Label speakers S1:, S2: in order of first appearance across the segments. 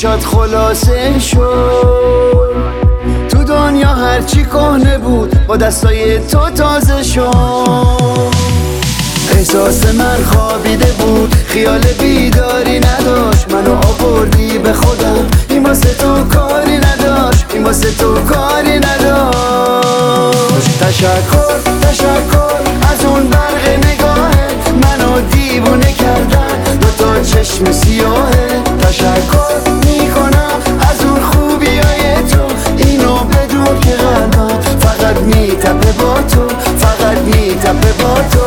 S1: چشات خلاصه شد. تو دنیا هرچی کهنه بود با دستای تو تازه شد. احساس من خوابیده بود، خیال بیداری نداشت، منو آوردی به خودم، این واسه تو کاری نداشت، این واسه تو کاری نداشت. تشکر تشکر از اون برق نگاهت، منو دیوونه کردن دوتا چشم سیاهه. تشکر میکنم از اون خوبیای تو، اینو بدون که قلبم فقط میتپه با تو، فقط میتپه با تو.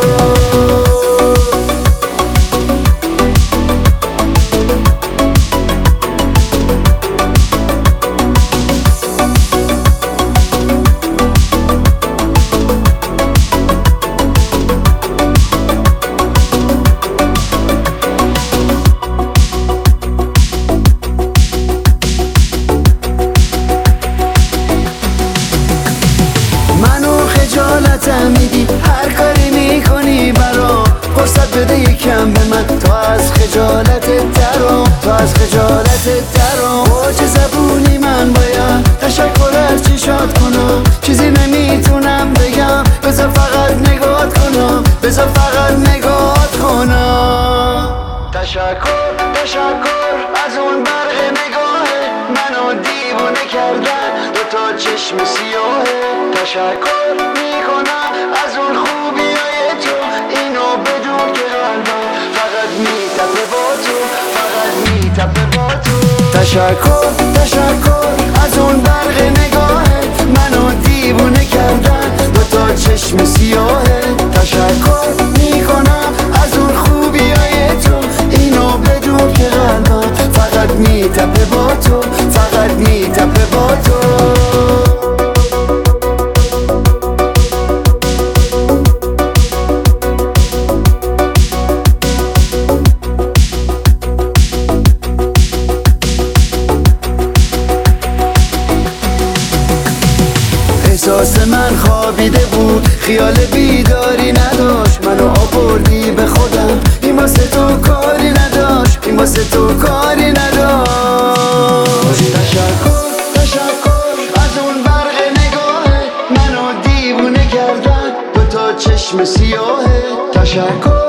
S1: خجالتم میدی، هر کاری میکنی برام، فرصت بده یکم به من، تا از خجالتت درام، تا از خجالتت درام. با چه زبونی من باید تشکر از چشات کنم، چیزی نمیتونم بگم، بذار فقط نگات کنم، بذار فقط نگات کنم. تشکر تشکر از اون برق نگاهه، منو دیوونه کردن دوتا چشم سیاهه. تشکر میکنم از اون خوبیای تو، اینو بدون که قلبم فقط میتپه با تو، فقط میتپه با تو. تشکر تشکر از اون برق نگاهت، منو دیوونه کردن دوتا چشم سیاهه. تشکر میکنم از اون خوبیای تو، اینو بدون که قلبم فقط میتپه با تو، فقط میتپه با تو. احساس من خوابیده بود، خیال بیداری نداشت، منو آوردی به خودم، این واسه تو کاری نداشت، این واسه تو کاری نداشت. تشکر تشکر از اون برق نگاهه، منو دیوونه کردن دوتا چشم سیاهه. تشکر